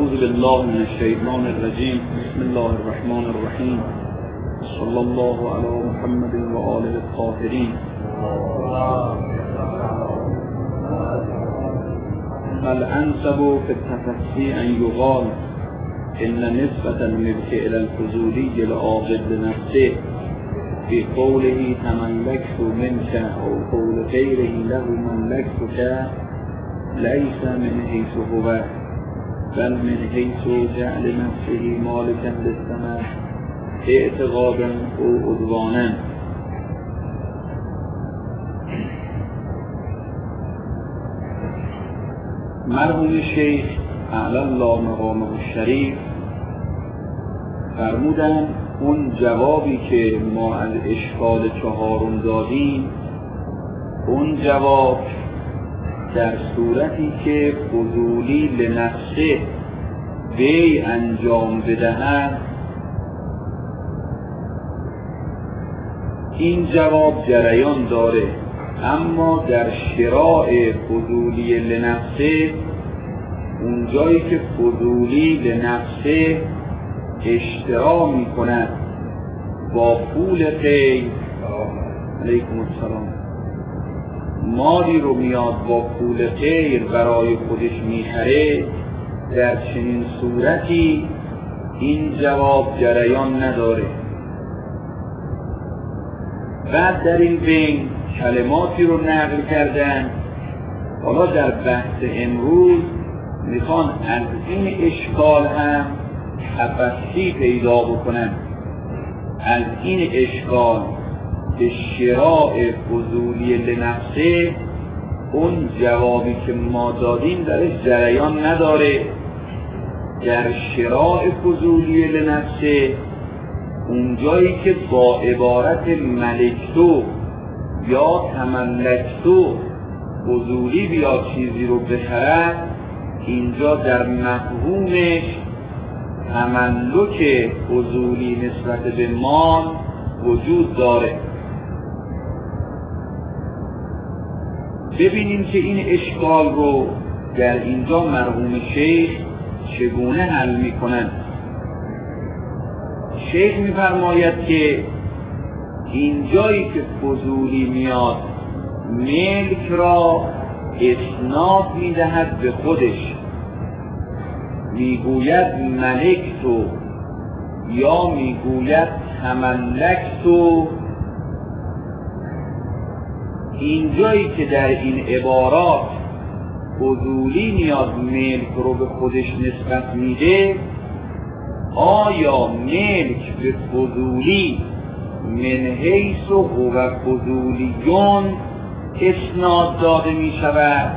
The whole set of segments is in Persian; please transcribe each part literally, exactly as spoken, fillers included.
اعوذ بالله من الشیطان الرجیم. بسم الله الرحمن الرحیم. صلی الله علی محمد و آله الطاهرین. الانسب فی التفصیل ان یقال ان نسبة الملك الى الفضولی العاقد لنفسه في قوله تملكت منك او قول غيره له ملكتك ليس من حيث هو بل من حيث جعل نفسه مالكا للثمر اعتقادا او عدوانا. مرحوم شیخ اعلی الله مقامه الشریف فرمودن اون جوابی که ما از اشکال چهارم دادیم، اون جواب در صورتی که فضولی لنفسه وی انجام بدهد، این جواب جریان داره، اما در شراء فضولی لنفسه، اون جایی که فضولی لنفسه اشترا می کند با پول غیر، علیکم السلام، مالی رو میاد با پول غیر برای خودش میخره، در چنین صورتی این جواب جریان نداره. بعد در این بین کلماتی رو نقل کردن. حالا در بحث امروز میخوان از این اشکال هم تفصیل پیدا بکنن، از این اشکال که شراء فضولی لنفسه، اون جوابی که ما دادیم درش جریان نداره. در شراء فضولی لنفسه، اون جایی که با عبارت ملکتو یا تملکتو فضولی بیاد چیزی رو بخرد، اینجا در مفهومش تملک فضولی نسبت به مال وجود داره. ببینیم که این اشکال رو در اینجا مرحوم شیخ چگونه حل میکنن. شیخ میفرماید که اینجایی که فضولی میاد ملک را اسناد میدهد به خودش، میگوید ملک تو یا میگوید تملک تو، اینجایی که در این عبارات فضولی میاد ملک رو به خودش نسبت میده، آیا ملک به فضولی من حیث و هو فضولیون اسناد داده می شود،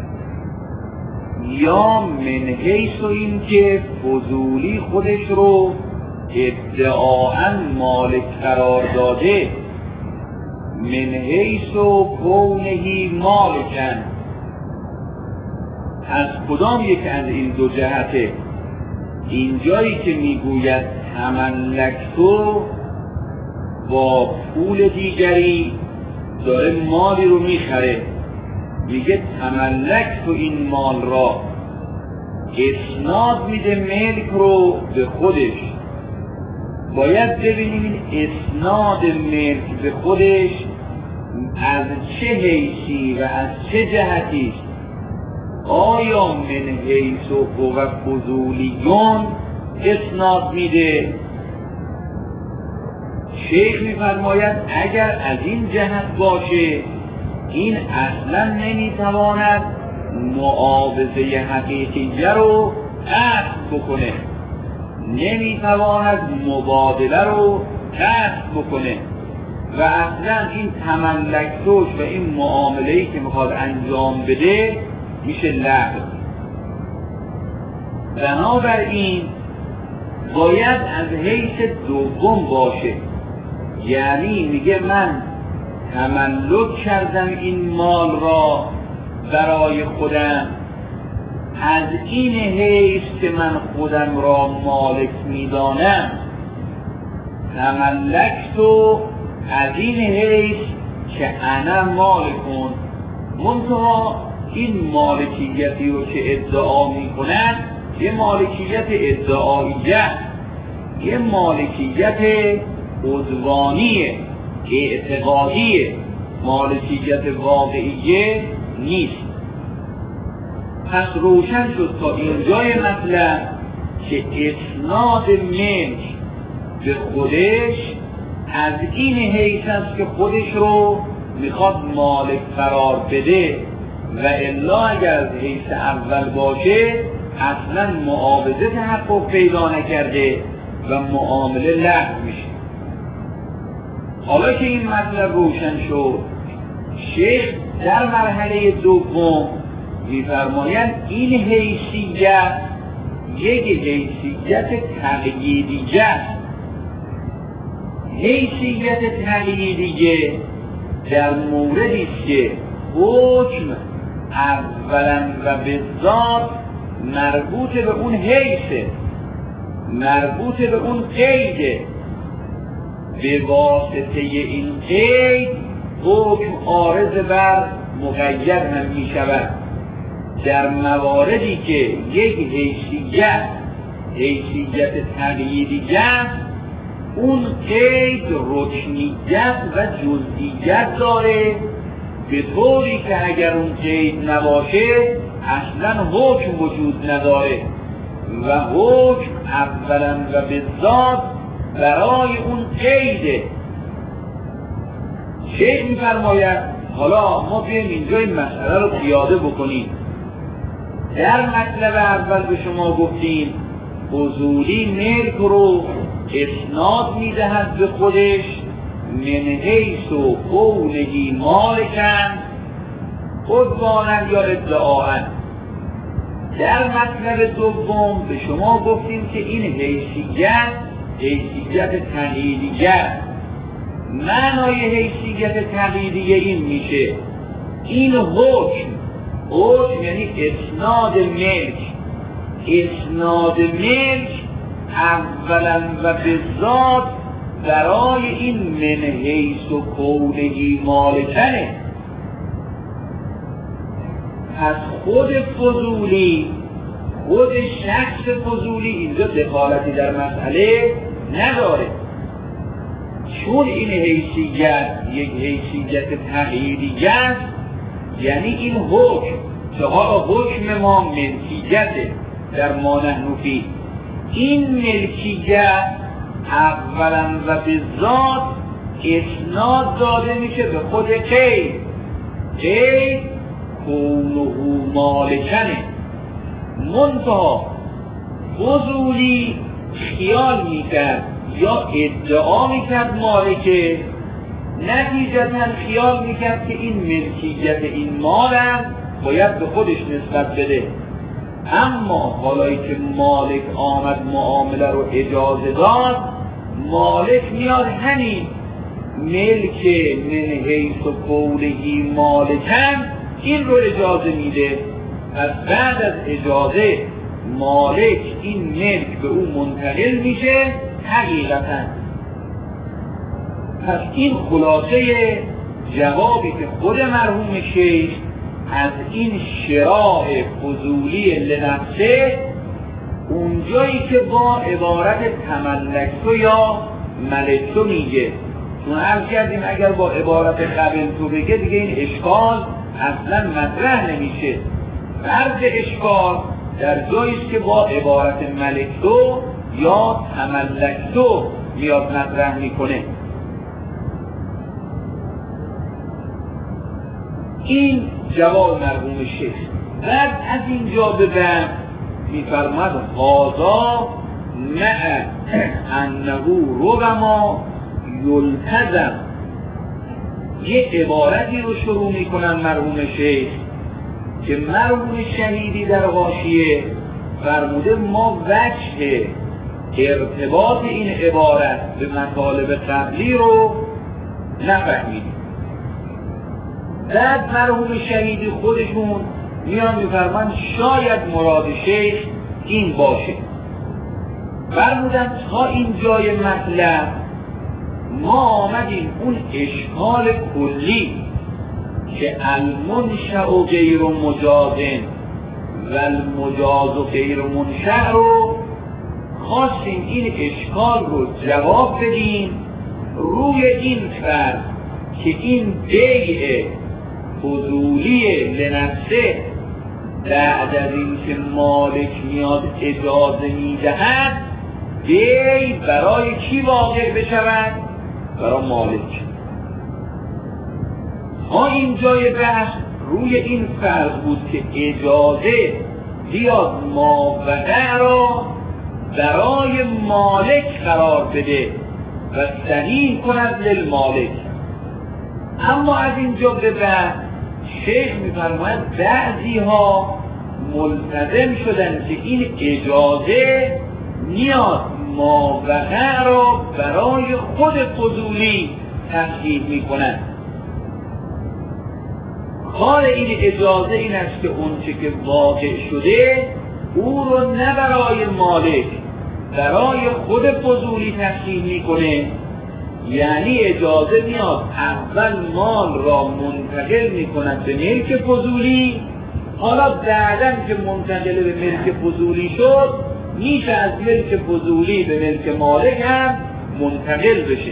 یا من حیث و این که فضولی خودش رو ادعاءً مالک قرار داده، من حیث و کونهی مالکن، از کدام یک از این دو جهته؟ اینجایی که میگوید تملکتو با پول دیگری داره مالی رو میخره، میگه تملکتو این مال را، اسناد میده ملک رو به خودش. باید ببینیم این اسناد ملک به خودش از چه حیثی و از چه جهتی است. آیا من حیث و فضولیون اسناد میده؟ شیخ میفرماید اگر از این جهت باشه، این اصلا نمیتواند معاوضه حقیقیه رو قصد بکنه، نمیتواند مبادله رو قصد بکنه، و اصلا این تملکتوش و این معامله‌ای که میخواد انجام بده میشه لغو. بنابراین باید از حیث دوم باشه، یعنی میگه من تملک کردم این مال را برای خودم، از این حیث که من خودم را مالک میدانم، تملکتو از این حیث که انا مالکون، منتها این مالکیتی رو که ادعا می کنند یه مالکیت ادعاییه، یه مالکیت عدوانیه، اعتقادیه، مالکیت واقعیه نیست. پس روشن شد تا اینجای مطلب که اسناد ملک به خودش از این حیث است که خودش رو میخواد مالک قرار بده و الا اگر از حیث اول باشه اصلا معاوضه تحقق پیدا نکرده و معامله لغو میشه. حالا که این مطلب روشن شد، شیخ در مرحله دوم میفرمایند این حیثیت یک حیثیت تقییدیه است. حیثیت تقییدیه در موردی است که حکم اولا و به ذات مربوط به اون حیثه، مربوط به اون قیده، به واسطه این قید حکم عارض بر مقید هم می شود. در مواردی که یک حیثیت حیثیت تقییدیه است، اون قید رکنیت و جزئیت داره، به طوری که اگر اون قید نباشه اصلا حکم وجود نداره و حکم اولا و به ذات برای اون قیده. شیخ می‌فرماید حالا ما بیایم اینجا این مسئله رو پیاده بکنیم. در مطلب اول به شما گفتیم فضولی ملک رو اسناد میدهد به خودش من حیث و قولهی مالکن عدوانا یا ادعاء. در مطلب دوم به شما گفتیم که این حیثیت حیثیت تقییدیه. معنای حیثیت تقییدیه این میشه این حکم، حکم یعنی اسناد ملک، اسناد ملک اولا و به ذات برای این من حیث و قولهی مالکنه. پس خود فضولی، خود شخص فضولی اینجا دخالتی در مسئله نداره، چون این حیثیت یک حیثیت تقییدیه است. یعنی این حکم که ها حکم ما ملکیته در ما نحن فیه، این ملکیت اولا و به ذات اسناد داده میشه به خود قید، قید کونه مالکنه. منتها فضولی خیال میکرد یا ادعا میکرد مالکه، نتیجتا خیال میکرد که این ملکیت این مالم باید به خودش نسبت بده. اما حالایی که مالک آمد معامله رو اجازه داد، مالک میاد همین ملک من حیث و قولهی مالکن این رو اجازه میده. از بعد از اجازه مالک این ملک به او منتقل میشه حقیقتا. پس این خلاصه جوابی که خود مرحوم شیخ از این شراع فضولی لنفسه، اونجایی که با عبارت تملکتو یا ملکتو میگه، چون عرض کردیم اگر با عبارت قبلتو بگه دیگه این اشکال اصلا مطرح نمیشه. فرض اشکال در جاییست که با عبارت ملکتو یا تملکتو میاد مطرح میکنه. این جواب مرحوم شیخ. بعد از اینجا به بعد میفرماد هذا مع انه ربما یلتزم. یه عبارتی رو شروع میکنن مرحوم شیخ که مرحوم شهیدی در حاشیه فرموده ما وجه ارتباط این عبارت به مطالب قبلی رو نفهمیدیم. بعد مرحوم شهیدی خودشون میان میفرمان شاید مراد شیخ این باشه. فرمودن تا این جای مطلب ما آمدیم اون اشکال کلی که المنشأ غیر مجازن و المجاز و غیر منشأ رو خواستیم این اشکال رو جواب بدیم روی این فرض که این بیع فضولی لنفسه بعد از این که مالک میاد اجازه میدهد بیع برای کی واقع بشود؟ برای مالک. ما این جای بحث روی این فرض بود که اجازه بیاد ماوقع را برای مالک قرار بده و صحیح کند للمالک. اما از اینجا به بعد شیخ می‌فرماید بعضی ها ملتزم شدن که این اجازه میاد ماوقع را برای خود فضولی تصحیح میکنند. کار این اجازه این است که اون چه که واقع شده او رو نه برای مالک برای خود فضولی تصحیح میکنه، یعنی اجازه میاد اول مال را منتقل میکند به ملک فضولی، حالا بعداً که منتقل به ملک فضولی شد میشه از ملک فضولی به ملک مالک هم منتقل بشه.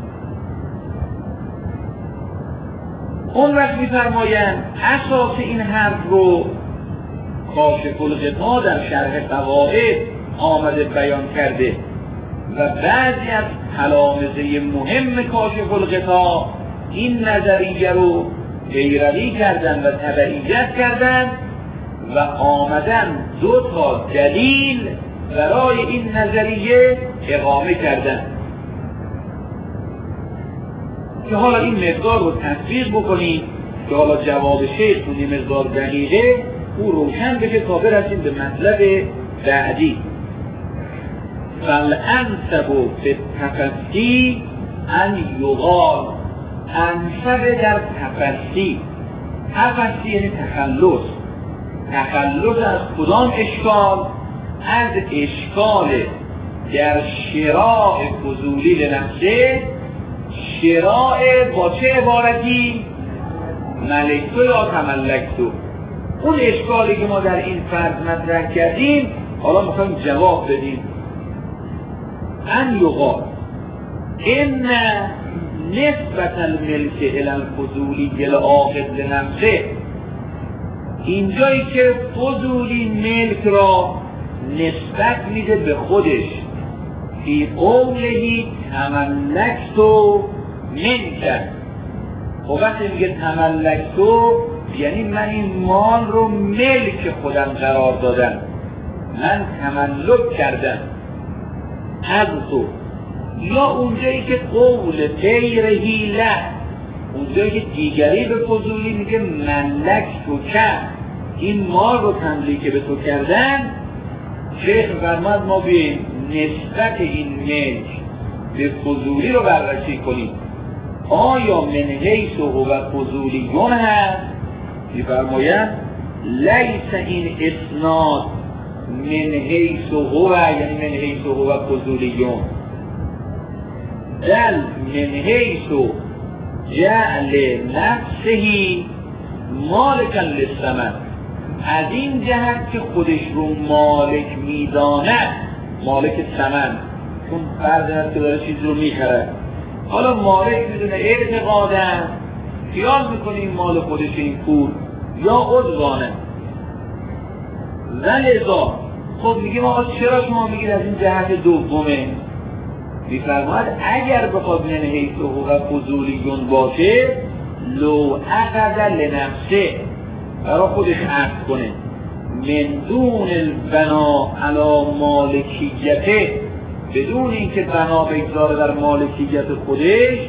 اون وقت میفرمایند اساس این حرف رو کاشف الغطا در شرح قواعد آمده بیان کرده و بعضی از تلامذه مهم کاشف الغطا این نظریه رو پیروی کردن و تبعیت کردن و آمدن دو تا دلیل برای این نظریه اقامه کردن که حالا این مقدار رو تطبیق بکنید که حالا جواب شیخ اون مقدار دقیقه او روشن بشه تا برسیم به مطلب بعدی. فالانسب به تفسی ان یقال، انسب در تفسی، تفسی یعنی تخلص. تخلص از کدام اشکال؟ از اشکال در شراع فضولی لنفسه. شراع با چه عبارتی؟ ملکتو یا تملکتو. اون اشکالی که ما در این فرض مطرح کردیم حالا میخوایم جواب بدیم. ان یقال ان نسبت الملک الی الفضولی العاقد لنفسه، اینجایی که فضولی ملک را نسبت میده به خودش، فی قولهی تملکتو منک. خب وقتی میگه تملکتو یعنی من این مال رو ملک خودم قرار دادم، من تملک کردم از تو. یا اونجایی که قول غیرهی له، اونجایی که دیگری به فضولی میگه ملک تو کرد، این مال رو تملیک به تو کردن. شیخ فرماد ما بیاییم نسبت این ملک به فضولی رو بررسی کنیم. آیا من حیث و فضولیون هست؟ میفرمایند لیس این اسناد من حیث و هو، یعنی من حیث و هو فضولیون، بل من حیث جعل نفسهی مالکا للثمن، از این جهت که خودش رو مالک میداند، مالک ثمن، چون فرض هست که داره چیز رو میخرد. حالا مالک میدونه اعتقادن خیال میکنه این مال خودش این پول یا عضوانه. ولذا خب میگیم آقا چرا شما میگید از این جهت دومه؟ میفرماید اگر بخواد من حیث و فضولیون باشه لو عقد لنفسه، برای خودش عقد کنه، من دون البنا علی مالکیته، بدون اینکه بنا بگذاره در مالکیت خودش،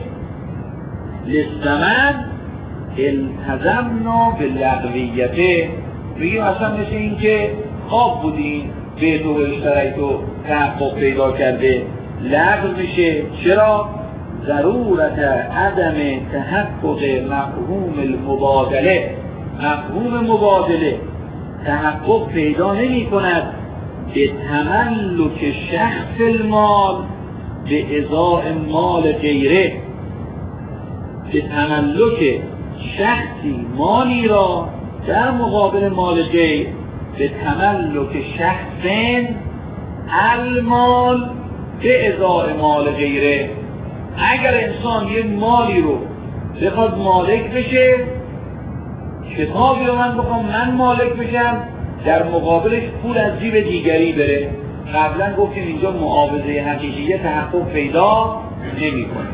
للثمن التزمنا باللغویته، میگیم اصلا مثل اینکه خواب بودین به تو اشترک تو تحقق پیدا کرده لغو میشه. چرا؟ ضرورت عدم تحقق مفهوم المبادله، مفهوم مبادله تحقق پیدا نمی کند به تملک شخص المال به ازاء مال غیره، به تملک شخصی مالی را در مقابل مال غیر به تملک شخص المال به ازای مال غیره. اگر انسان یه مالی رو بخواد مالک بشه، کتابی رو من بخوام من مالک بشم، در مقابلش پول از جیب دیگری بره. قبلا گفتیم اینجا معاوضه حقیقیه تحقق پیدا نمی کنه.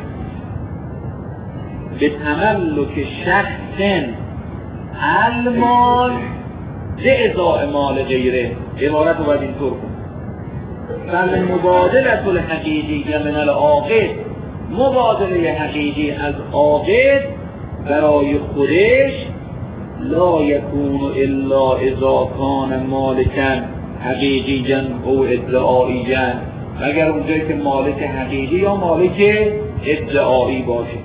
به تملک شخص المال به ازای مال غیره. عبارت رو باید اینطور کن. فالمبادلة الحقیقیه من العاقد، مبادله حقیقی از عاقد برای خودش لا یکون الا اذا کان مالکا حقیقیاً او ادعاییاً، مگر اونجایی که مالک حقیقی یا مالک ادعایی باشه.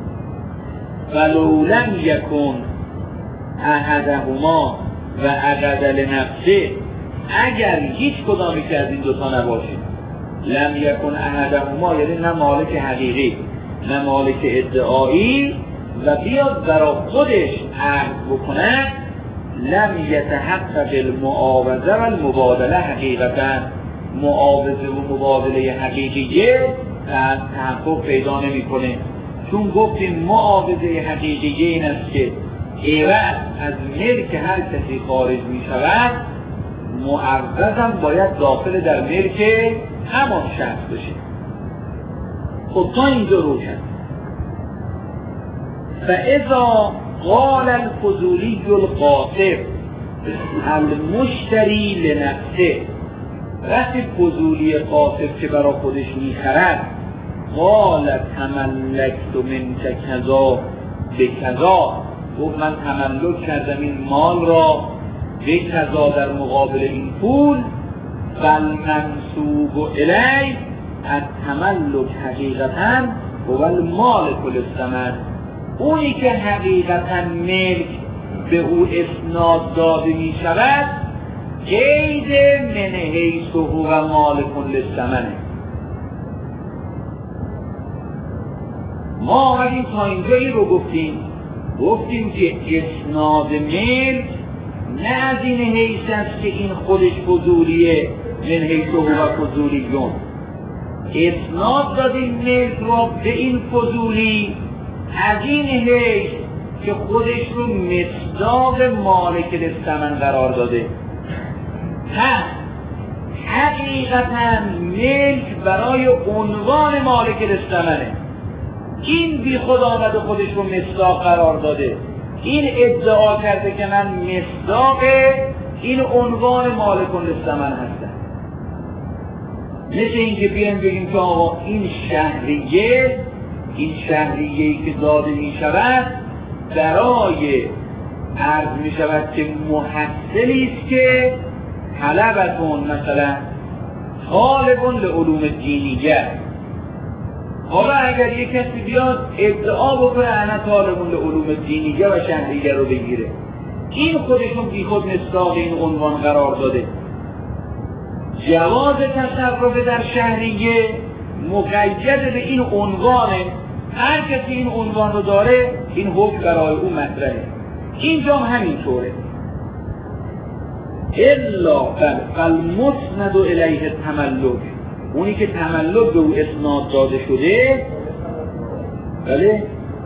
ولو لم یکن احدهما و عقد لنفسه، اگر هیچ کدامی که از این دوتا نباشه، لم یکن احدهما یعنی نه مالک حقیقی نه مالک ادعایی، و بیاد برای خودش عقد بکنه، لم یتحقق المعاوضه و المبادله حقیقتا، معاوضه و مبادله حقیقیه تحقق پیدا نمی کنه. چون گفتیم معاوضه حقیقیه این است که عوض از ملک هر کسی خارج می شود، معوضم باید داخل در ملک همان شخص بشه. خب تا اینجا روشن. فاذا قال الفضولی القاطب المشتری لنفسه، وقتی فضولی قاطب که برای خودش میخرد، قال تملکت منک کذا به کذا، گفت من تملک کردم این مال را به کذا در مقابل این پول، فالمنسوب الیه التملک حقیقتا هو المالک الثمن، اونی که حقیقتا ملک به او اسناد داده می شود قید من حیث هو مالک للثمن. ما آمدیم تا اینجا این رو گفتیم گفتیم که اسناد ملک نه از این حیث است که این خودش فضولیه، من حیث هو فضولیون، اسناد دادیم ملک را به این فضولی از این حیث که خودش رو مصداق مالک للثمن قرار داده. پس حقیقتا ملک برای عنوان مالک للثمنه، این بی خود آمده خودش رو مصداق قرار داده، این ادعا کرده که من مصداق این عنوان مالک للثمن هستم. مثل این که بیان بگیم که آقا این شهریه، این شهریه‌ای که داده می شود برای عرض می شود که محصلی است که طلبتون مثلا طالبون لعلوم دینیه. حالا اگر یک کسی بیاد ادعا بکنه انا طالبون لعلوم دینیه و شهریه رو بگیره، این خودشون بی خود مصداق این عنوان قرار داده. جواز تصرف در شهریه مقید به این عنوانه، هر کسی این عنوان رو داره این حکم برای او مطرحه. اینجا همینطوره. الا فالمسند الیه التملک، اونی که تملک به او اسناد داده شده، بله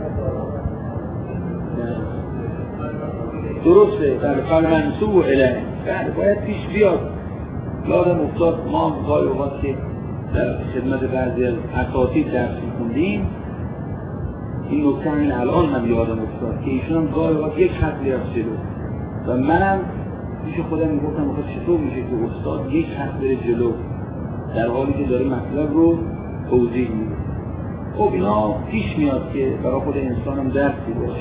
درسته، فالمنسوب الیه، بله باید پیش بیاد. یادم افتاد ما گاهی اوقات که در خدمت بعضی از اساتید درس می‌خوندیم، این نکته همین الان هم یادم افتاد که ایشون هم گاهی اوقات یک خط میرفت جلو و منم پیش خودم میگفتم آخه چطور میشه که استاد یک خط بره جلو در حالی که داره مطلب رو توضیح میده. خب اینا پیش میاد که برای خود انسان هم درسی باشه.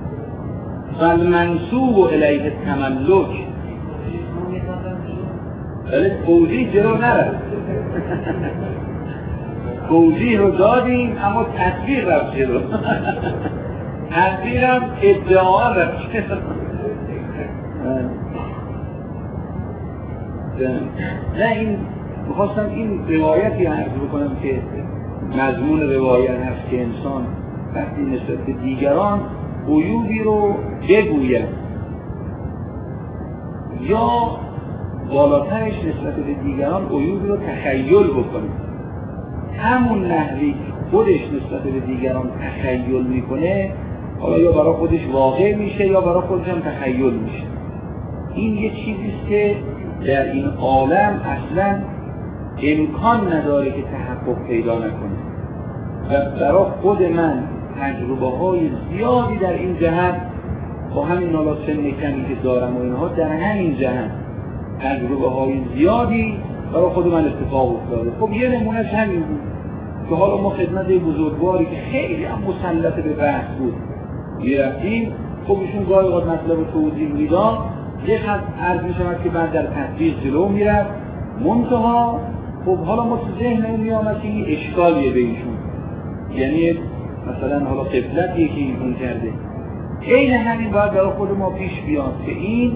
فالمنسوب الیه التملک، ولی توضیح جلو نرفت. توضیح رو دادیم اما تطبیق رفت جلو. تطبیق هم ادعا رفت جلو. نه این میخواستم این روایتی عرض بکنم که مضمون روایت هست که انسان وقتی نسبت به دیگران عیوبی رو بگوید یا بالاترش نسبت به دیگران عیوب رو تخیل بکنه. همون نحوی که خودش نسبت به دیگران تخیل میکنه، حالا یا برای خودش واقع میشه یا برای خودش هم تخیل میشه. این یه چیزیست که در این عالم اصلا امکان نداره که تحقق پیدا نکنه و برای خود من تجربه های زیادی در این جهت با همین حالا سن کمی که دارم و اینها در همین جهت تجربه های زیادی برای خود من اتفاق افتاده. خب یه نمونهش همین بود که حالا ما خدمت بزرگواری که خیلی هم مسلط به بحث بود میرفتیم، خب ایشون گاهی اوقات مطلب توضیح میداد، یه خط عرض میشود که بعد در تطبیق جلو میرفت، منتها خب حالا ما تو ذهنمون میامد که این اشکالیه به ایشون، یعنی مثلا حالا قفلتیه که ایشون کرده. عین همین باید برای خود ما پیش بیاد که این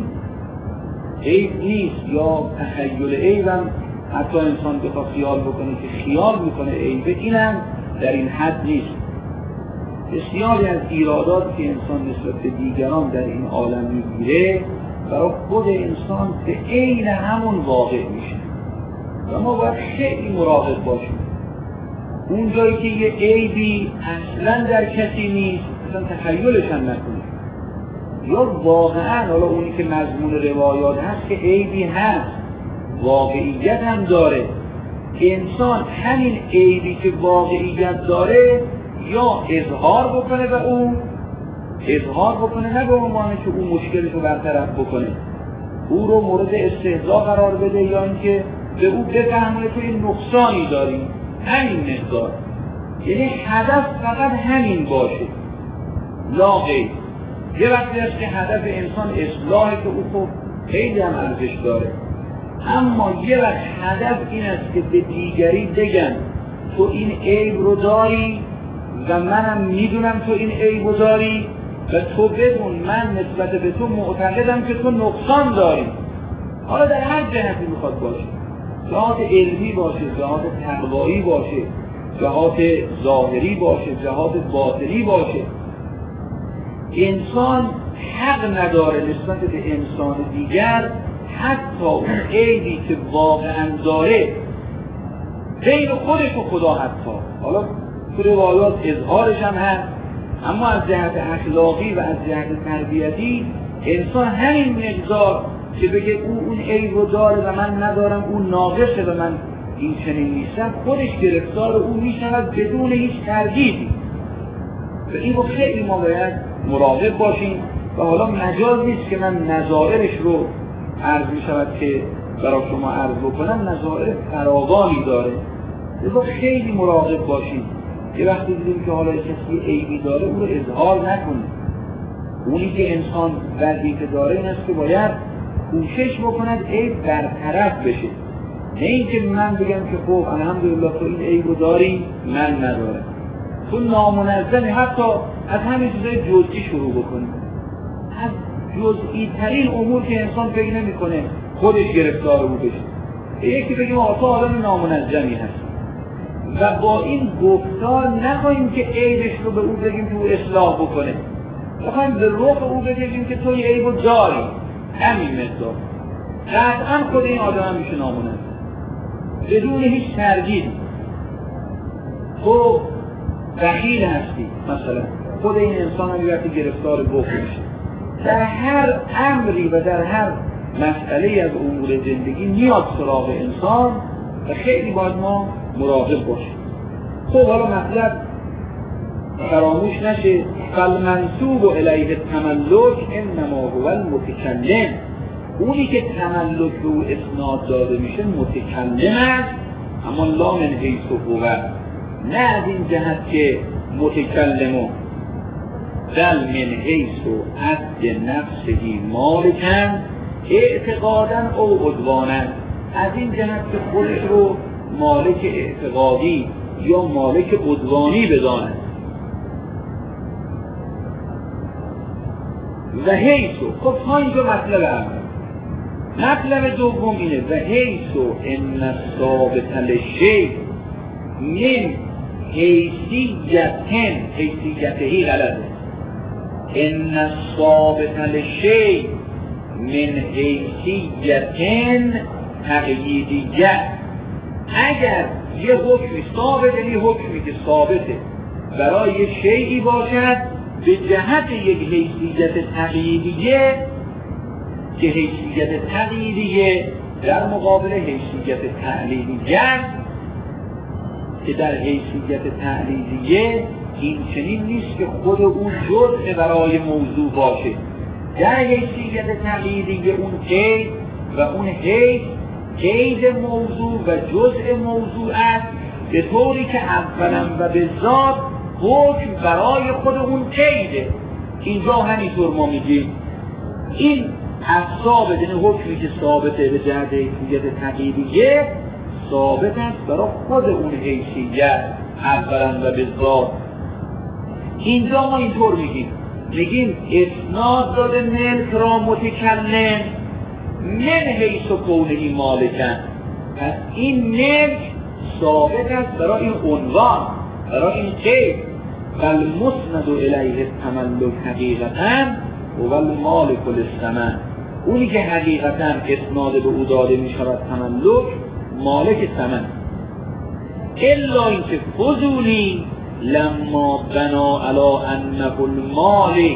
عیب نیست یا تخیل عیبم حتی انسان بخواد خیال بکنه که خیال میکنه عیبه، اینم در این حد نیست. بسیاری از ایرادات که انسان نسبت به دیگران در این عالم میگیره برای خود انسان به عین همون واقع میشه و ما باید خیلی مراقب باشیم. اون جایی که یه عیبی اصلا در کسی نیست اصلا تخیلش هم نکنیم، یا واقعا حالا اونی که مضمون روایات هست که عیبی هست واقعیت هم داره، انسان همین عیبی که واقعیت داره یا اظهار بکنه به اون اظهار بکنه، نه به عنوان که اون مشکلش رو برطرف بکنه، او رو مورد استهزا قرار بده، یا اینکه به او بفهمونه تو این نقصانی داری، همین مقدار، یعنی هدف فقط همین باشه لا غیر. یه وقتی هست که هدف انسان اصلاحه که او خب خیلی هم ارزش داره، اما یه وقت هدف این است که به دیگری بگن تو این عیب رو داری و منم میدونم تو این عیب رو داری و تو بدون من نسبت به تو معتقدم که تو نقصان داری، حالا در هر جهتی میخواد باشه، جهات علمی باشه، جهات تقوایی باشه، جهات ظاهری باشه، جهات باطنی باشه. انسان حق نداره نسبت به انسان دیگر حتی اون عیبی که واقعا داره بین خودش و خدا، حتی حالا تو روایات اظهارش هم هست، اما از جهت اخلاقی و از جهت تربیتی انسان همین مقدار که بگه او اون عیب رو داره و من ندارم، اون ناقصه و من این چنین نیستم، خودش گرفتار او میشود بدون هیچ تردیدی. و این رو خیلی ما باید مراقب باشیم و حالا مجاز نیست که من نظائرش رو عرض می شود که برای شما عرض بکنم، نظائر فراوانی داره، لذا خیلی مراقب باشیم. یه وقتی دیدیم که حالا کسی عیبی داره اون رو اظهار نکنه. اونی که انسان وظیفه داره این است که باید کوشش بکند عیب برطرف بشه، نه اینکه من بگم که خب الحمدلله تو این عیب رو داری من ندارم، تو نامنظمی، حتی از همین چیزای جزئی شروع بکنیم، از جزئی ترین امور که انسان فکر نمی کنه خودش گرفتار او بشه. یکی بگیم آقا آدم نامنظمی هست و با این گفتار نخواهیم که عیبش رو به او بگیم که او اصلاح بکنه، بخواهیم به رخ او بگیم که تو یه عیب رو داری، همین مقدار، قطعا خود این آدم هم میشه نامنظم بدون هیچ تردید. تو بخیل هستی مثلا، خود این انسان هم وقتی گرفتار بخل میشه. در هر امری و در هر مسئله از امور زندگی میاد سراغ انسان و خیلی باید ما مراقب باشیم. خب حالا مطلب فراموش نشه، فالمنسوب الیه التملک انما هو المتکلم، اونی که تملک به او اسناد داده میشه متکلم است، اما لا من حیث هو، نه از این جهت که متکلم بل من حیث عد نفسه مالکن اعتقادا او عدوانا، از این جهت که خودش رو مالک اعتقادی یا مالک عدوانی بداند. و حیثو، خب تا اینجا مطلب اول. مطلب دوم اینه و حیثو ان الثابت للشیء من حیثیتن، حیثیتهی غلطه، ان الثابت للشیء من حیثیت تقییدیه. اگر یه حکمی ثابت، یعنی حکمی که ثابته برای یه شیئی باشد به جهت یک حیثیت تقییدیه که حیثیت تقییدیه در مقابل حیثیت تعلیلیه که در حیثیت تعلیلیه این چنین نیست که خود اون جزء برای موضوع باشه. در حیثیت تقییدیه اون قید و اون حیث قید موضوع و جزء موضوع است، به طوری که اولا و به ذات حکم برای خود اون قیده. اینجا همینطور ما میگیم این از ثابت، یعنی حکمی که ثابته به جهت حیثیت تقییدیه ثابت است برای خود اون حیثیت اولا و به ذات. اینجا ما اینطور میگیم میگیم اسناد داده ملک را متکلم من حیث و کونه مالکن. پس این ملک ثابت است برای این عنوان، برای این قید. فالمسند الیه التملک حقیقتا و المالک للثمن. اونی که حقیقتا اسناد به او داده می شود تملک، مالک ثمن. الا اینکه فضولی لما بنا علی انه المالک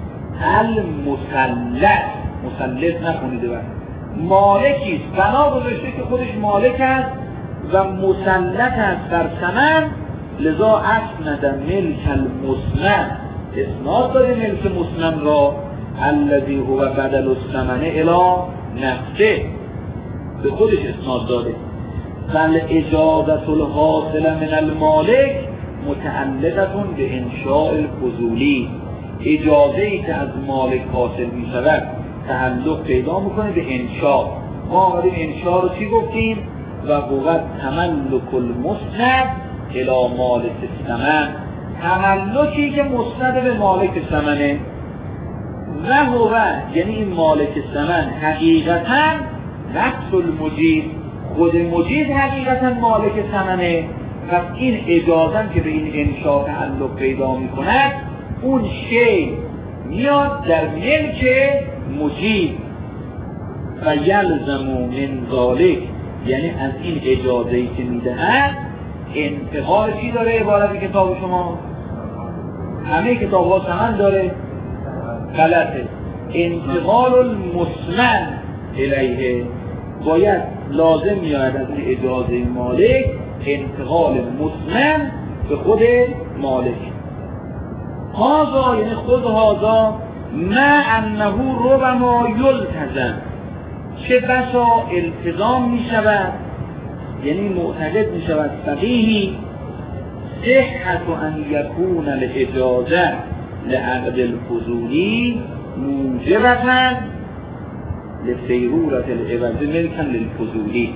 المسلط، مسلط نکنیده بر مالکیست، بنا گذاشته که خودش مالک است و مسلط است بر ثمن، لذا اسند ملک المسند، اسناد داده ملک مسند را الذی هو بدل الثمن الی نفسه، به خودش اسناد داده. بل اجازت الحاصل من المالک متعلقتون به انشاء الفضولی. اجازه‌ای که از مالک حاصل می شود تعلق پیدا میکنه به انشاء. ما آمدیم انشاء رو چی گفتیم؟ و قوت تملک المسند الی مالک الثمن، تملکی که مسند به مالک ثمنه. و هو یعنی این مالک ثمن حقیقتا نفس المجیز، خود مجیز حقیقتا مالک ثمنه. پس این اجازه که به این انشاء تعلق پیدا می کند، اون شی میاد در ملک مجیز. و یلزم من ذالک، یعنی از این اجازه‌ای که میدهد انتقال چی داره؟ عبارت کتاب شما همه کتاب ها ثمن داره؟ غلطه. انتقال المسند الیه، باید لازم میاد از این اجازه مالک انتقال مسند به خود مالک. هذا یعنی خود هذا ما انه ربما یلتزم، چه بسا التزام می شود، یعنی معتقد می شود فقیهی صحت ان یکون الاجازه لعقد الفضولی موجبتا لسیرورت العوض ملکا للفضولی.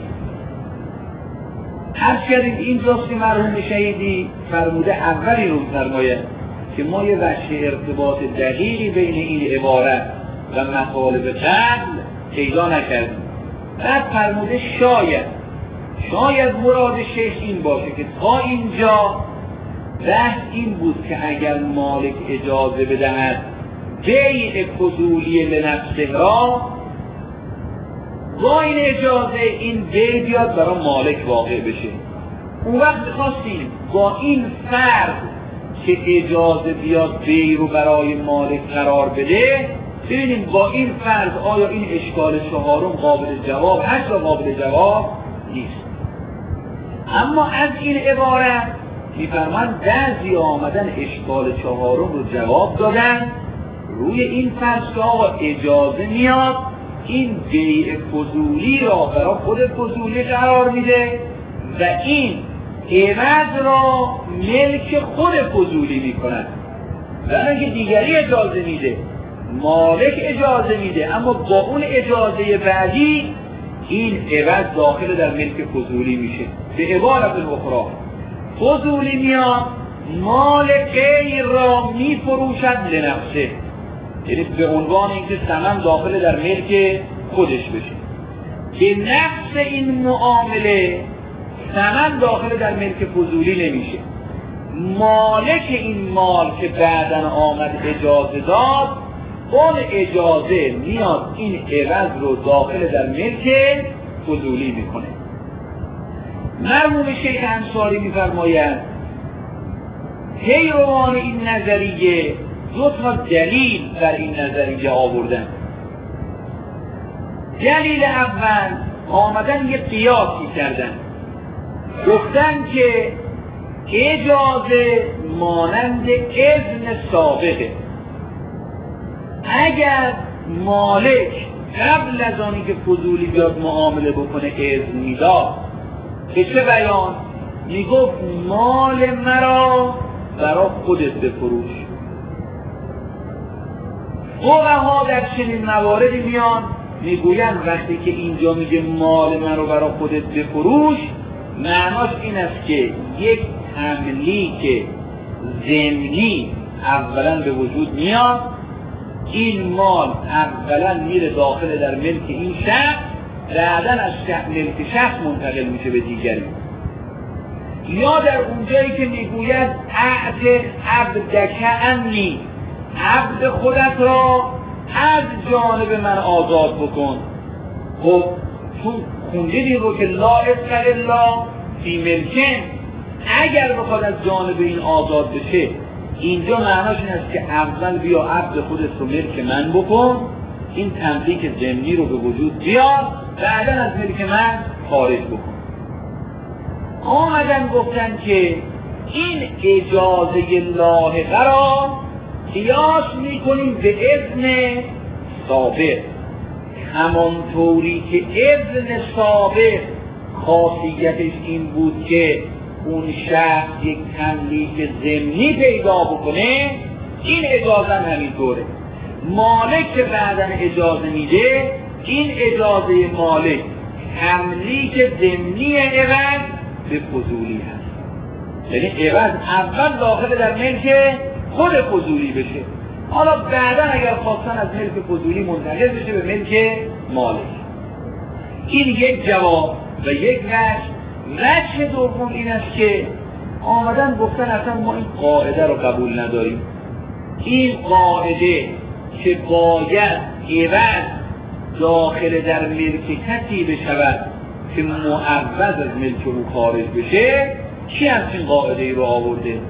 عرض کردیم این جاستی مرحوم شهیدی فرموده اولی رو فرماید که ما یه وجه ارتباط دقیقی بین این عبارت و مطالب قبل پیدا نکردیم. بعد فرموده شاید شاید مراد شیخ این باشه که تا اینجا بحث این بود که اگر مالک اجازه بدهد بیع فضولی لنفسه را، با این اجازه این بیع بیاد برای مالک واقع بشه. اون وقت می‌خواستیم با این فرض که اجازه بیاد بیع رو برای مالک قرار بده، ببینیم با این فرض آیا این اشکال چهارم قابل جواب هست یا قابل جواب نیست. اما از این عبارت می‌فرمایند بعضی آمدن اشکال چهارم رو جواب دادن روی این فرض که آقا اجازه میاد این بیع فضولی را برای خود فضولی قرار میده و این عوض را ملک خود فضولی میکند. برای که دیگری اجازه میده، مالک اجازه میده، اما با اون اجازه بعدی این عوض داخل در ملک فضولی میشه. به عبارت اخرى فضولی میاد مال غیر را میفروشد لنفسه، یعنی به عنوان اینکه ثمن داخل در ملک خودش بشه. به نفس این معامله ثمن داخل در ملک فضولی نمیشه. مالک این مال که بعداً آمد اجازه داد اون اجازه میاد این عوض رو داخل در ملک فضولی میکنه. مرحوم شیخ انصاری میفرماید پیروان این نظریه دو تا دلیل در این نظریه آوردن. دلیل اول آمدن یه قیاسی کردن، گفتن که اجازه مانند اذن سابقه. اگر مالک قبل از آنی که فضولی بیاد معامله بکنه اذن میداد، به چه بیان؟ میگفت مال مرا برای خودت بفروش. فقها در چنین مواردی میان میگوین وقتی که اینجا میگه مال مرا برای خودت بفروش، معناش این است که یک تملیک ضمنی اولا به وجود میاد، این مال اولا میره داخل در ملک این شخص، بعداً از ملک شخص منتقل میشه به دیگری. یا در اونجایی که میگوید اعتق عبدک عنی، عبد خودت را از جانب من آزاد بکن. خب تو خوندیدی رو که لا اطلق الا فی ملکن، اگر بخواد از جانب این آزاد بشه، اینجا معناش این است که اول بیا عبد خودت رو ملک من بکن، این تملیک ضمنی رو به وجود بیار، بعدا از ملک من خارج بکن. آمدن گفتن که این اجازه لاحقه را قیاس میکنیم به اذن سابق، همانطوری که اذن سابق خاصیتش این بود که اون شخص یک تملیک ضمنی پیدا بکنه، این اجازه هم همینطوره. مالک که بعداً اجازه میده، این اجازه مالک تملیک ضمنی عوض به فضولی هست، یعنی عوض اول داخل در ملک خود فضولی بشه، حالا بعدا اگر خواستن از ملک فضولی منتقل بشه به ملک مالک. این یک جواب و یک وجه. وجه دوم این است که آمدن گفتن اصلا ما این قاعده رو قبول نداریم. این قاعده که باید عوض داخل در ملک کسی بشود که معوض از ملک او خارج بشه، کی همچین قاعده ای رو آورده؟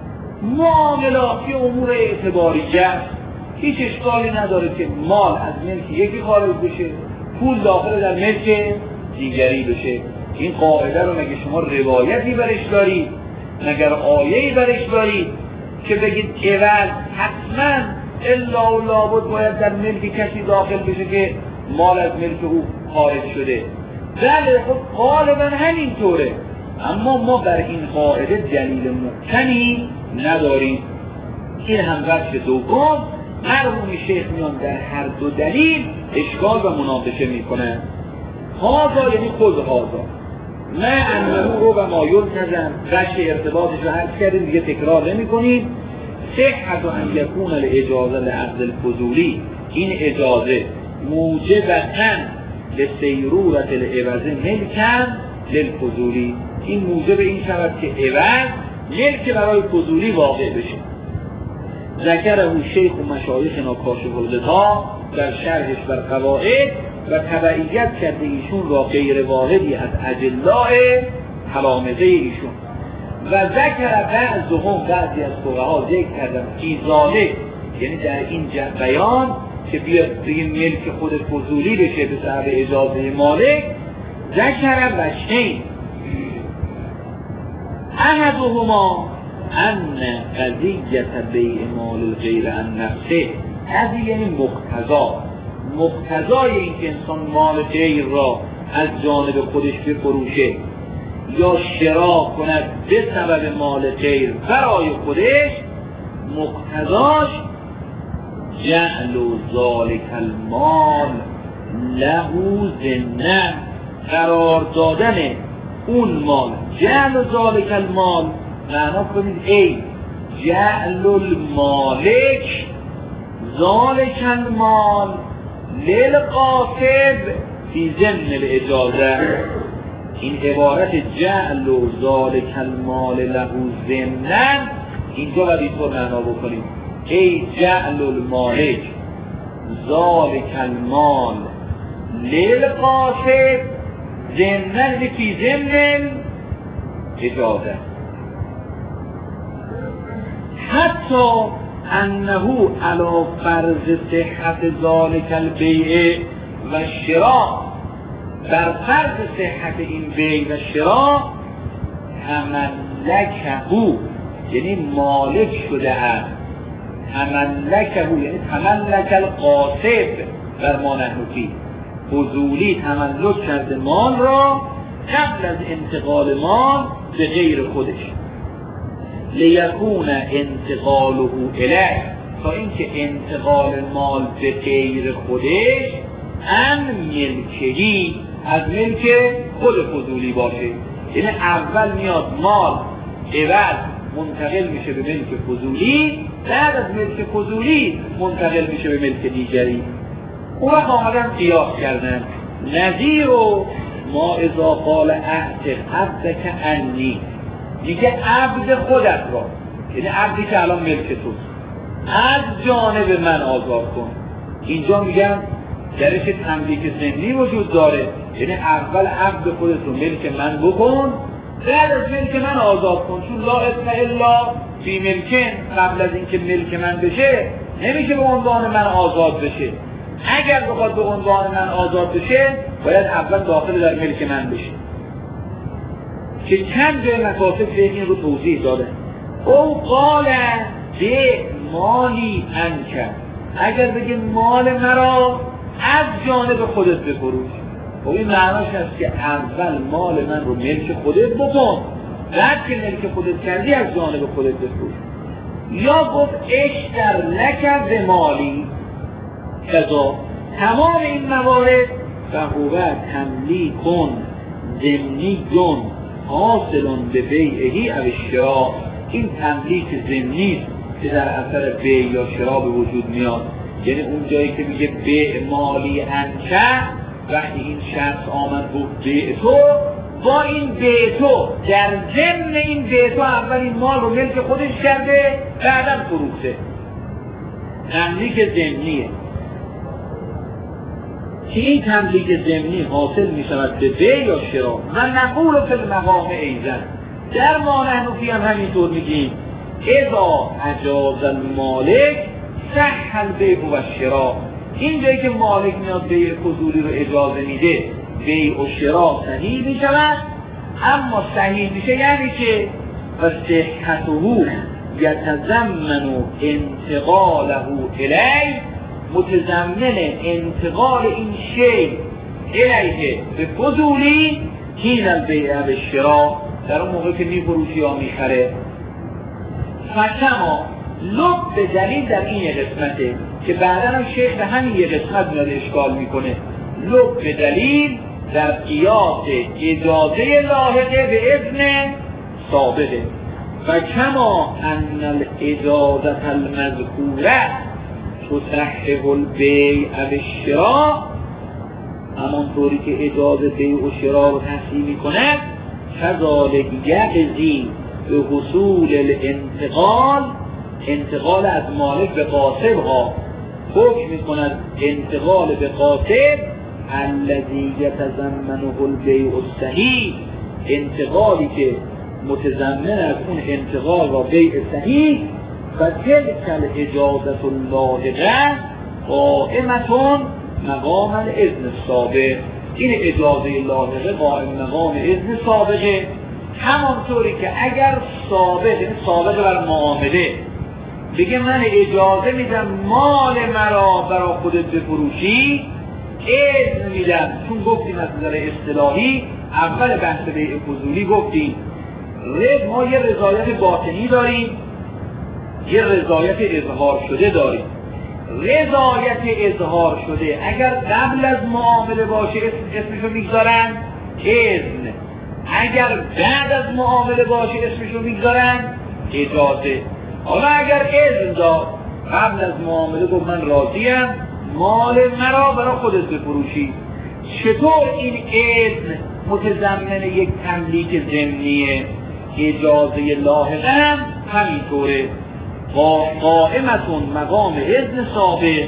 معاملاتی امور اعتباریه است، هیچ اشکالی نداره که مال از ملک یکی خارج بشه، پول داخل در ملک دیگری بشه. این قاعده رو مگه شما روایتی برش دارید؟ مگر آیه‌ای برش دارید که بگید عوض حتما الا و لابد باید در ملک کسی داخل بشه که مال از ملک او خارج شده؟ بله، خب غالبا همینطوره، اما ما بر این قاعده دلیل محکمی نداریم. این هم وجه دوم. مرحوم شیخ میان در هر دو دلیل اشکال و مناقشه میکنن. هازا یعنی خود هازا نه انه رو و مایل کردن، وجه ارتباطش رو حرف کردیم دیگه تکرار نمی کنیم. صحت و ان یکون الاجازه لعقد الفضولی، این اجازه موجبتن لسیرورت العوض ملکن للفضولی، این موجب این شود که عوض ملک برای فضولی واقع بشه. ذکره شیخ و مشایخنا کاشف الغطا در شرحش بر قواعد و تبعیت کرده ایشون را غیر واحدی از اجلاء تلامذه ایشون. و ذکر بعضهم، بعضی از فقها ذکر کردن ایزاله، یعنی در این بیان که بیاد بگیم ملک خود فضولی بشه به سبب اجازه مالک، ذکر وجهین. احدهما ان قضیه بیع مال الغیر عن نفسه، قضیه یعنی مقتضا، مقتضای این که انسان مال غیر را از جانب خودش بفروشه یا شرا کند به سبب مال غیر برای خودش، مقتضاش جعل ذالک المال له ضمنا، قرار دادن اون مال. جعل ذالک المال معنا کنید ای جعل المالک ذالک المال للقاصد فی ضمن الاجازه. این عبارت جعل ذالک المال له ضمنا اینجا باید اینطور معنا بکنیم ای جعل المالک ذالک المال للقاصد ضمن فی ضمن اجازه حتی انه علی فرض صحت ذالک البیع و شراء، بر فرض صحت این بیع و شراء تملکه، یعنی مالک شده است، تملکه یعنی تملک القاصد بر ما نحن فیه، فضولی تملک کرده مال را قبل از انتقال مال به غیر خودش، لیکون انتقاله الیه، تا اینکه انتقال مال به غیر خودش ان ملکهی، از ملک خود فضولی باشه. یعنی اول میاد مال عوض منتقل میشه به ملک فضولی، بعد از ملک فضولی منتقل میشه به ملک دیگری. اون وقت آمدن قیاس کردن نظیر و ما اذا قال اعتق عبدک انی، میگه عبد خودت را، یعنی عبدی که الان ملک توست، از جانب من آزاد کن. اینجا میگن درش تملیک ذهنی وجود داره، یعنی اول عبد خودت رو ملک من بکن، بعد از ملک من آزاد کن، چون لا اسم الا فی ملکن، قبل از اینکه ملک من بشه نمیشه به عنوان من آزاد بشه. اگر بخواد به عنوان من آزاد بشه باید اول داخل در ملک من بشه، که چند جای مکاتب این رو توضیح داده. او قال به مالی انکر، اگر بگه مال مرا از جانب خودت بفروش، خب این معناش هست که اول مال من رو ملک خودت بکن، بعد که ملک خودت کردی از جانب خودت بفروش. یا گفت اشتر لک به مالی کذا، تمام این موارد فهو تملیکون ضمنیون حاصلون به بیعهی او شراء، این تملیک ضمنی که در اثر بیع یا شراء به وجود میاد. یعنی اون جایی که میگه بیع مالی انکه، وقتی این شخص آمد گفت بیع تو، با این بیع تو در ضمن این بیع تو اول این مال رو ملک خودش کرده، بعدم فروخته. تملیک ضمنیه که این تملیک ضمنی حاصل می شود به بیع یا شراء. و نقول فی المقام ایزن، در ما نحن فی هم همینطور میگیم اذا اجاز المالک صح البیع و شراء، این جایی که مالک میاد بیع فضولی رو اجازه میده بیع و شراء صحیح می شود. اما صحیح میشه یعنی که و صحته یتضمن انتقاله الیه، متضمن انتقال این شی الیه به فضولی حین البیع و شراء، در اون موقع که میفروشه یا میخره. فکما لب به دلیل در این یه قسمته که بعدا هم شیخ به همین یه قسمت میاد اشکال میکنه. لب به دلیل در قیاس اجازه لاحقه به اذن سابقه. فکما ان الاجازه المذکوره تصحح البیع و الشراء، همانطوری که اجازه بیع و شراء رو تصحیح میکنه، کذالک یقضی به حصول الانتقال، انتقال از مالک به قاصد ها حکم میکند انتقال به قاصد الذی یتضمنه البیع الصحیح، انتقالی که متضمن از اون انتقال و بیع صحیح. و تلک الاجازة اللاحقه قائمة مقام الاذن السابق، این اجازه لاحقه قائم مقام اذن سابقه، همانطوری که اگر سابق سابق بر معامله بگه من اجازه میدم مال مرا برای خودت بفروشی، اذن میدم، چون گفتیم از نظر اصطلاحی اول بحث بیع فضولی گفتیم رضا، ما یه رضایت باطنی داریم، یه رضایت اظهار شده داریم. رضایت اظهار شده اگر قبل از معامله باشه اسمشو میگذارن اذن، اگر بعد از معامله باشه اسمشو میگذارن اجازه. حالا اگر اذن داد قبل از معامله گفت من راضیم مال مرا برای خودت بفروشی، چطور این اذن متضمن یک تملیک ضمنیه؟ اجازه لاحقه هم همینطوره، قائمتون مقام اذن سابق،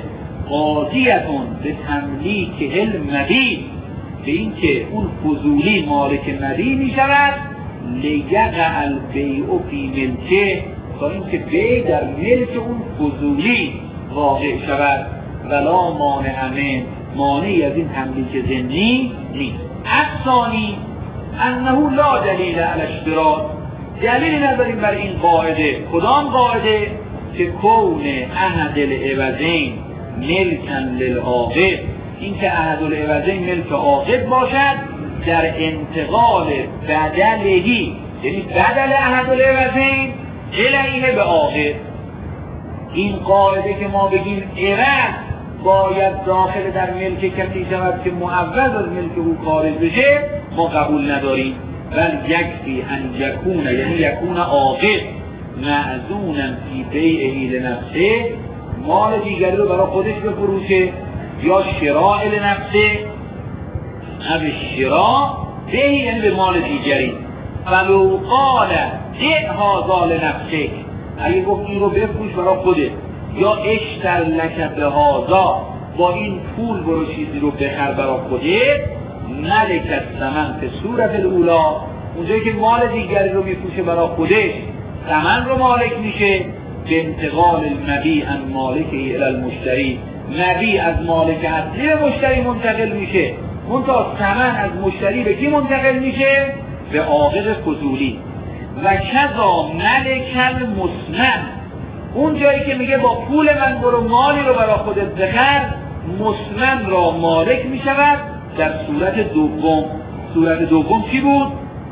قاضیتون به تملیک المبی، به این که اون فضولی مالک مبی می شود، لیقع البیع فی ملکه، تا این که بیع در ملک اون فضولی واقع شود. ولا مانع من، مانعی از این تملیک ضمنی نیست. الثانی انه لا دلیل علی اشتراط، دلیل نداریم بر این قاعده. کدام قاعده؟ که کون احد العوضین ملکن للعاقب، این که احد العوضین ملک عاقب باشد در انتقال بدلهی، یعنی بدل احد العوضین الیه به عاقب. این قاعده که ما بگیم عوض باید داخل در ملک کسی شود که معوض از ملک او خارج بشه، ما قبول نداریم. بل یکفی ان یکون، یعنی یکون عاقب معزونا فی بیعه لنفسه، مال دیگری رو برای خودش بفروشه، یا شراء لنفسه، او شراء به یعنی به مال دیگری. فلو قال ده هذا لنفسه، اگه گفت این رو بفروش برای خودت، یا اشتر لک بهذا، با این پول برو چیزی رو بخر برای خودت، ملک الثمن به صورت الاولا، اونجایی که مال دیگری رو میفروشه برای خودش ثمن رو مالک میشه. به انتقال المبیع عن مالکه الی المشتری، مبیع از مالک اصلی به مشتری منتقل میشه، منتها ثمن از مشتری به کی منتقل میشه؟ به عاقب فضولی. و کذا ملک المسمن، اون جایی که میگه با پول من برو مالی رو برای خودت بخر، مسمن را مالک میشود در صورت دوم. صورت دوم چی بود؟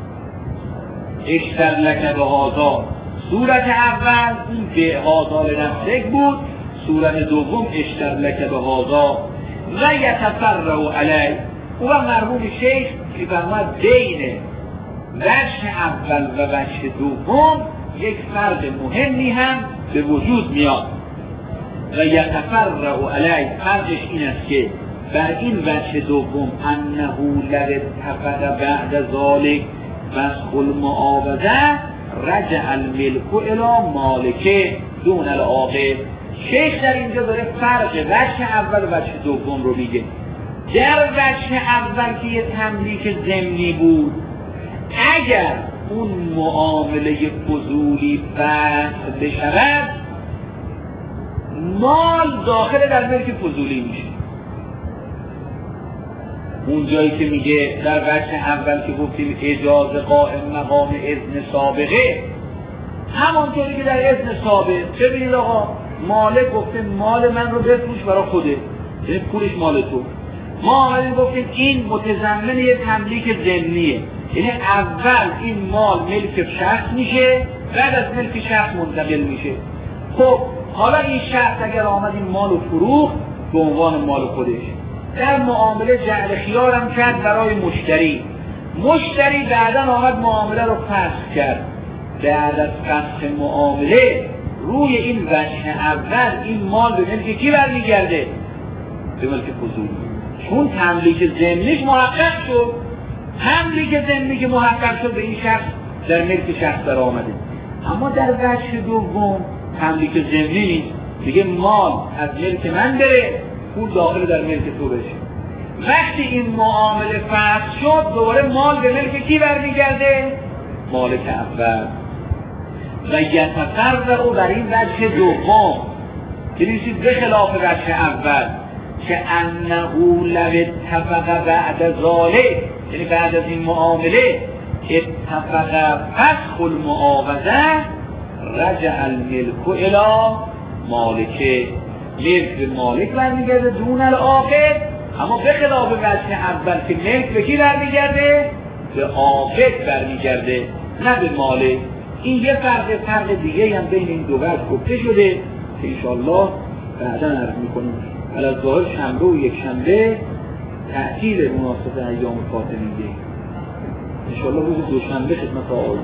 اشتر لک بهذا. صورت اول این به هذا لنفسک بود، صورت دوم اشتر لک بهذا و یتفرع علی. او مرحوم شیخ که فرمود بین وجه اول و وجه دوم یک فرق مهمی هم به وجود میاد. و یتفرع علی، فرقش این است که بر این وجه دوم انه لو اتفق بعد ذالک فسخ المعاوضه رجع الملک الی مالکه دون العاقب. شیخ در اینجا داره فرق وجه اول و وجه دوم رو میگه. در وجه اول که یه تملیک ضمنی بود، اگر اون معامله فضولی فسخ بشود، مال داخل در ملک فضولی میشه. اون جایی که میگه در وجه اول که گفتیم اجازه قائم مقام اذن سابقه، همانطوری که در اذن سابق چه ببینید آقا، مالک گفته مال من رو بفروش برای خوده، یعنی پولش مال تو. ما آمدیم گفتیم این متضمن یه تملیک ضمنیه، یعنی اول این مال ملک شخص میشه، بعد از ملک شخص منتقل میشه. خب حالا این شخص اگر آمد این مال رو فروخت به عنوان مال خودش، در معامله جعل خیار هم کرد برای مشتری، مشتری بعدا آمد معامله رو فسخ کرد. بعد از فسخ معامله روی این وجه اول این مال به ملک کی برمیگرده؟ به ملک فضولی، چون تملیک ضمنیش محقق شد. تملیک ضمنی که محقق شد به این شخص در ملک شخص در آمده. اما در وجه دوم تملیک ضمنی نیست، دیگه مال از ملک من بره، پول داخل در ملک تو بشه. وقتی این معامله فسخ شد دوباره مال به ملک کی برمیگرده؟ مالک اول. و یتفرع بر این وجه دوم، یعنی به خلاف وجه اول که انه لو اتفق بعد ذالک، یعنی بعد از این معامله اتفق فسخ المعاوضه رجع الملک الی مالکه، ملک به مالک برمیگرده دون العاقب. اما به خلاف وجه اول که ملک به کی برمیگرده؟ به عاقب برمیگرده، نه به مالک. این یه فرق فرق دیگه هم بین این دو وجه گفته شده که انشاءالله بعدا عرض میکنیم. علی ظاهر شنبه و یک شنبه تعطیل مناسب ایام فاطمیه، انشاءالله روز دوشنبه خدمت آقایون